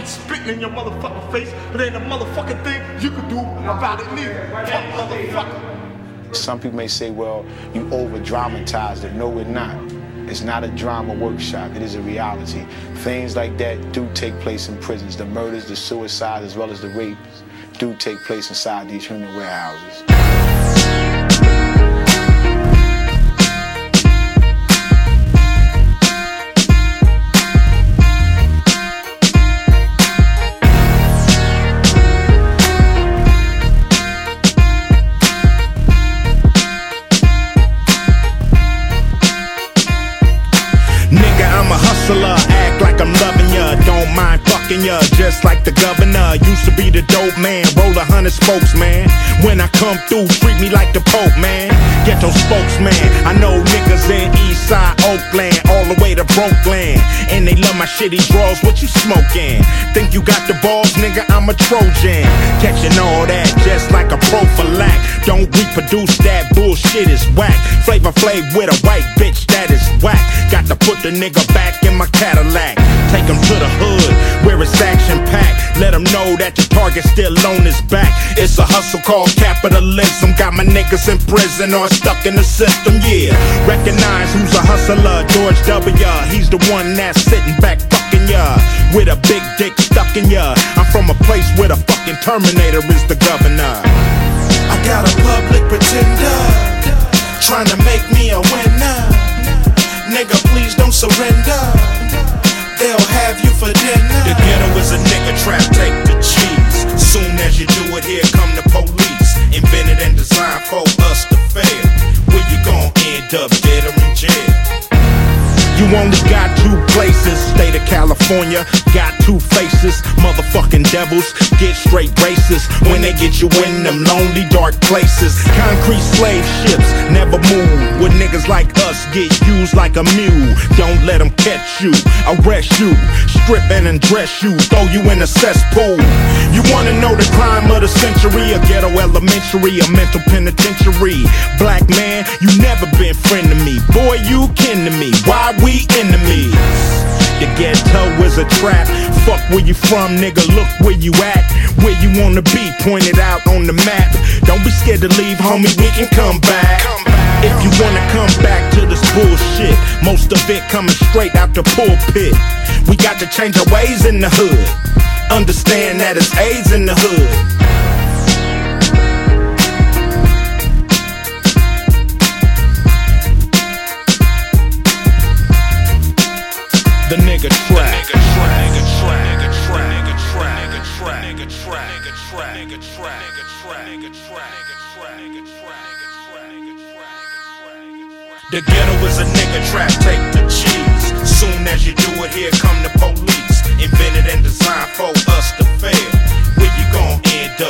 spitting in your motherfucking face, but ain't a motherfucking thing you can do about it neither. Fuck motherfucker. Some people may say, well, you over-dramatized it. No, we're not. It's not a drama workshop. It is a reality. Things like that do take place in prisons. The murders, the suicides, as well as the rapes do take place inside these human warehouses. Act like I'm loving ya, don't mind fucking ya, just like the governor. Used to be the dope man, roll 100 spokesman. When I come through, treat me like the Pope, man. Ghetto spokesman, I know niggas in Eastside, Oakland, all the way to Brokeland. And they love my shitty draws, what you smoking? Think you got the balls, nigga, I'm a Trojan. Catching all that, just like a prophylax. Don't reproduce that bullshit, is whack. Flavor Flav with a white bitch, that is whack. Got to put the nigga back in my Cadillac. Take him to the hood, where it's action-packed. Let him know that the target's still on his back. It's a hustle called capitalism. Got my niggas in prison or stuck in the system, yeah. Recognize who's a hustler, George W. He's the one that's sitting back fucking ya, with a big dick stuck in ya. I'm from a place where the fucking Terminator is the governor. I got a public pretender, trying to make me a winner. Nigga, please don't surrender. They'll have you for dinner. The ghetto is a nigga trap, take the cheese. Soon as you do it, here come the police. Invented and designed for us to fail. Where you gon' end up, dead or in jail? You only got two places, state of California, got two faces. Motherfucking devils get straight racist when they get you in them lonely dark places. Concrete slave ships never move, with niggas like us get used like a mule. Don't let them catch you, arrest you, strip and undress you, throw you in a cesspool. You wanna know the crime of the century? A ghetto elementary, a mental penitentiary. Black man, you never been friend to me. Boy, you kin to me. Why we enemies? The ghetto is a trap. Fuck where you from, nigga, look where you at. Where you wanna be, pointed out on the map. Don't be scared to leave, homie, we can come back. If you wanna come back to this bullshit, most of it coming straight out the pulpit. We got to change our ways in the hood. Understand that it's AIDS in the hood. The nigga trap. The ghetto is a nigga trap, take the cheese. Soon as you do it, here come the police. Invented and designed for us to fail. Where you gon' end up?